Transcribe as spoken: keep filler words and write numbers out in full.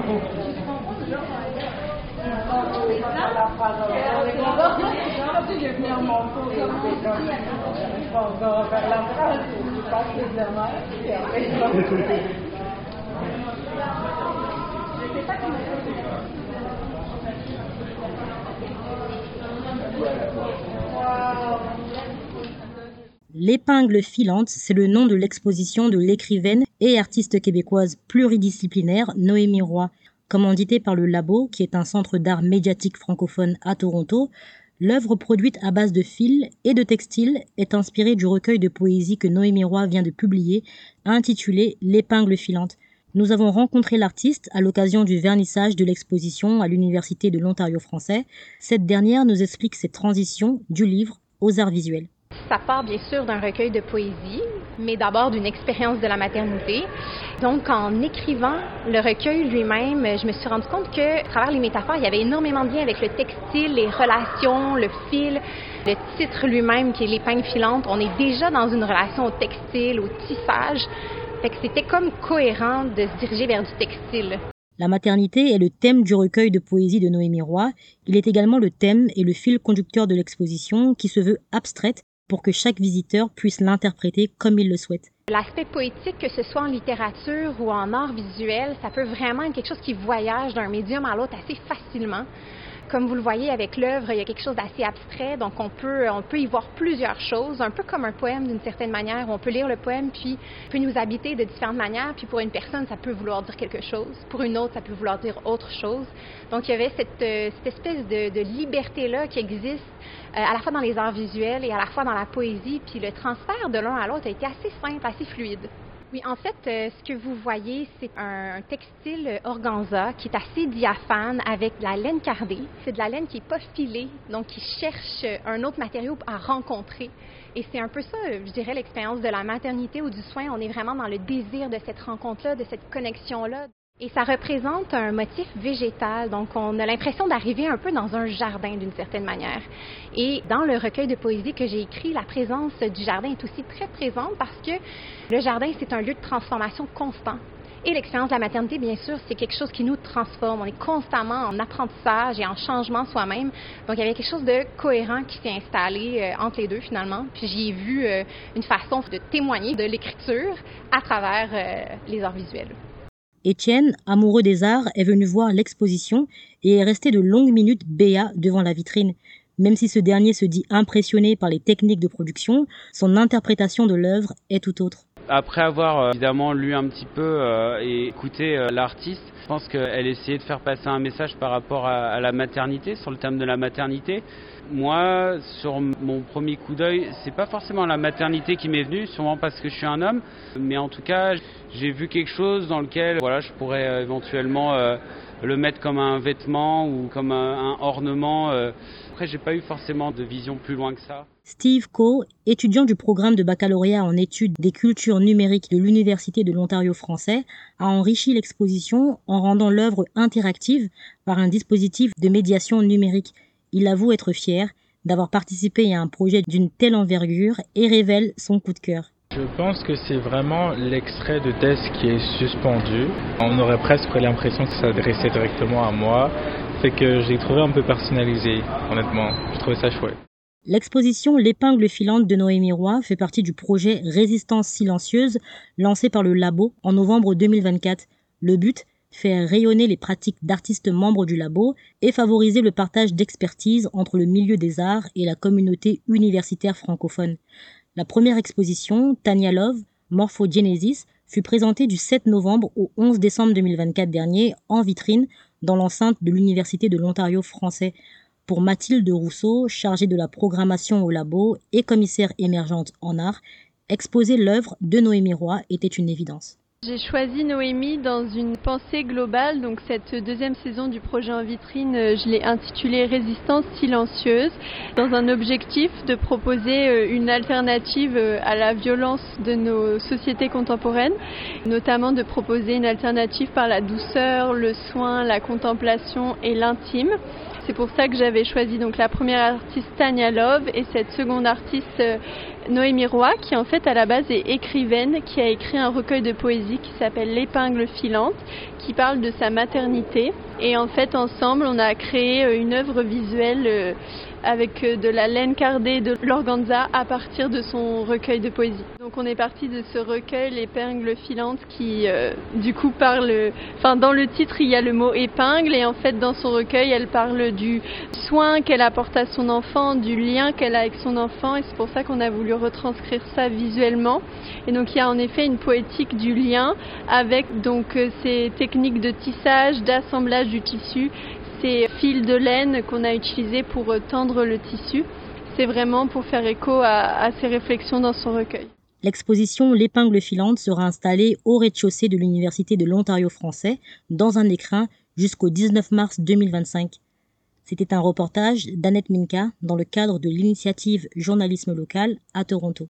L'épingle filante, c'est le nom de l'exposition de l'écrivaine et artiste québécoise pluridisciplinaire Noémie Roy. Commanditée par le Labo, qui est un centre d'art médiatique francophone à Toronto, l'œuvre produite à base de fils et de textiles est inspirée du recueil de poésie que Noémie Roy vient de publier, intitulé L'épingle filante. Nous avons rencontré l'artiste à l'occasion du vernissage de l'exposition à l'Université de l'Ontario français. Cette dernière nous explique ses transitions du livre aux arts visuels. Ça part bien sûr d'un recueil de poésie, mais d'abord d'une expérience de la maternité. Donc, en écrivant le recueil lui-même, je me suis rendu compte que, à travers les métaphores, il y avait énormément de liens avec le textile, les relations, le fil, le titre lui-même qui est l'épingle filante. On est déjà dans une relation au textile, au tissage. Fait que c'était comme cohérent de se diriger vers du textile. La maternité est le thème du recueil de poésie de Noémie Roy. Il est également le thème et le fil conducteur de l'exposition qui se veut abstraite pour que chaque visiteur puisse l'interpréter comme il le souhaite. L'aspect poétique, que ce soit en littérature ou en art visuel, ça peut vraiment être quelque chose qui voyage d'un médium à l'autre assez facilement. Comme vous le voyez avec l'œuvre, il y a quelque chose d'assez abstrait, donc on peut, on peut y voir plusieurs choses, un peu comme un poème d'une certaine manière. On peut lire le poème, puis peut nous habiter de différentes manières, puis pour une personne, ça peut vouloir dire quelque chose, pour une autre, ça peut vouloir dire autre chose. Donc il y avait cette, cette espèce de, de liberté-là qui existe euh, à la fois dans les arts visuels et à la fois dans la poésie, puis le transfert de l'un à l'autre a été assez simple, assez fluide. Oui, en fait, euh, ce que vous voyez, c'est un textile organza qui est assez diaphane avec de la laine cardée. C'est de la laine qui n'est pas filée, donc qui cherche un autre matériau à rencontrer. Et c'est un peu ça, je dirais, l'expérience de la maternité ou du soin. On est vraiment dans le désir de cette rencontre-là, de cette connexion-là. Et ça représente un motif végétal, donc on a l'impression d'arriver un peu dans un jardin d'une certaine manière. Et dans le recueil de poésie que j'ai écrit, la présence du jardin est aussi très présente parce que le jardin, c'est un lieu de transformation constant. Et l'expérience de la maternité, bien sûr, c'est quelque chose qui nous transforme. On est constamment en apprentissage et en changement soi-même. Donc, il y avait quelque chose de cohérent qui s'est installé euh, entre les deux, finalement. Puis, j'y ai vu euh, une façon de témoigner de l'écriture à travers euh, les arts visuels. Étienne, amoureux des arts, est venu voir l'exposition et est resté de longues minutes béat devant la vitrine. Même si ce dernier se dit impressionné par les techniques de production, son interprétation de l'œuvre est tout autre. Après avoir euh, évidemment lu un petit peu euh, et écouté euh, l'artiste, je pense qu'elle essayait de faire passer un message par rapport à, à la maternité, sur le thème de la maternité. Moi, sur mon premier coup d'œil, c'est pas forcément la maternité qui m'est venue, sûrement parce que je suis un homme, mais en tout cas, j'ai vu quelque chose dans lequel, voilà, je pourrais euh, éventuellement euh, le mettre comme un vêtement ou comme un, un ornement. Euh. Après, j'ai pas eu forcément de vision plus loin que ça. Steve Coe, étudiant du programme de baccalauréat en études des cultures numériques de l'Université de l'Ontario français, a enrichi l'exposition en rendant l'œuvre interactive par un dispositif de médiation numérique. Il avoue être fier d'avoir participé à un projet d'une telle envergure et révèle son coup de cœur. Je pense que c'est vraiment l'extrait de texte qui est suspendu. On aurait presque l'impression que ça s'adressait directement à moi. C'est que j'ai trouvé un peu personnalisé, honnêtement. J'ai trouvé ça chouette. L'exposition L'épingle filante de Noémie Roy fait partie du projet Résistance silencieuse lancé par le Labo en novembre deux mille vingt-quatre. Le but, faire rayonner les pratiques d'artistes membres du Labo et favoriser le partage d'expertise entre le milieu des arts et la communauté universitaire francophone. La première exposition, Tania Love, Morphogenesis, fut présentée du sept novembre au onze décembre deux mille vingt-quatre dernier en vitrine dans l'enceinte de l'Université de l'Ontario français. Pour Mathilde Rousseau, chargée de la programmation au Labo et commissaire émergente en art, exposer l'œuvre de Noémie Roy était une évidence. J'ai choisi Noémie dans une pensée globale, donc cette deuxième saison du projet en vitrine, je l'ai intitulée Résistance silencieuse, dans un objectif de proposer une alternative à la violence de nos sociétés contemporaines, notamment de proposer une alternative par la douceur, le soin, la contemplation et l'intime. C'est pour ça que j'avais choisi donc la première artiste Tania Love et cette seconde artiste euh, Noémie Roy, qui en fait à la base est écrivaine, qui a écrit un recueil de poésie qui s'appelle L'épingle filante, qui parle de sa maternité. Et en fait ensemble on a créé une œuvre visuelle euh, avec de la laine cardée de l'organza à partir de son recueil de poésie. Donc on est parti de ce recueil L'épingle filante qui euh, du coup parle, enfin dans le titre il y a le mot épingle et en fait dans son recueil elle parle du soin qu'elle apporte à son enfant, du lien qu'elle a avec son enfant, et c'est pour ça qu'on a voulu retranscrire ça visuellement. Et donc il y a en effet une poétique du lien avec donc euh, ces techniques de tissage, d'assemblage du tissu, ces fils de laine qu'on a utilisés pour tendre le tissu. C'est vraiment pour faire écho à, à ces réflexions dans son recueil. L'exposition L'épingle filante sera installée au rez-de-chaussée de l'Université de l'Ontario français, dans un écrin, jusqu'au dix-neuf mars deux mille vingt-cinq. C'était un reportage d'Annette Minka dans le cadre de l'initiative Journalisme local à Toronto.